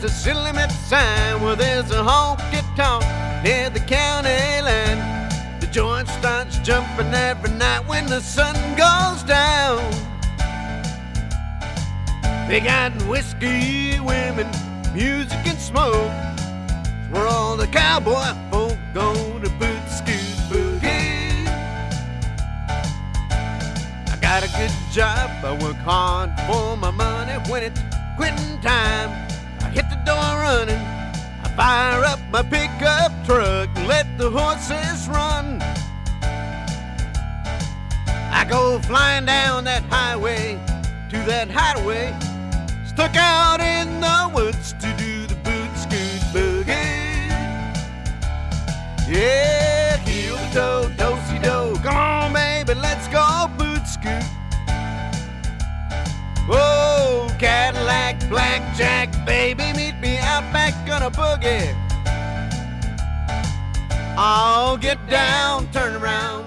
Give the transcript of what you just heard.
a city limit sign where there's a honky-tonk near the county line. The joint starts jumping every night when the sun goes down. They got whiskey, women, music and smoke. It's where all the cowboy folk go to boot scoot boogie. I got a good job, I work hard for my money. When it's quitting time, I hit the door running. I fire up my pickup truck and let the horses run. I go flying down that highway to that hideaway, stuck out in the woods to do the boot scoot boogie. Yeah, heel to toe, do-si-do. Come on, baby, let's go boot scoot. Whoa, Cadillac, blackjack, baby, meet me out back on a boogie. I'll get down, turn around,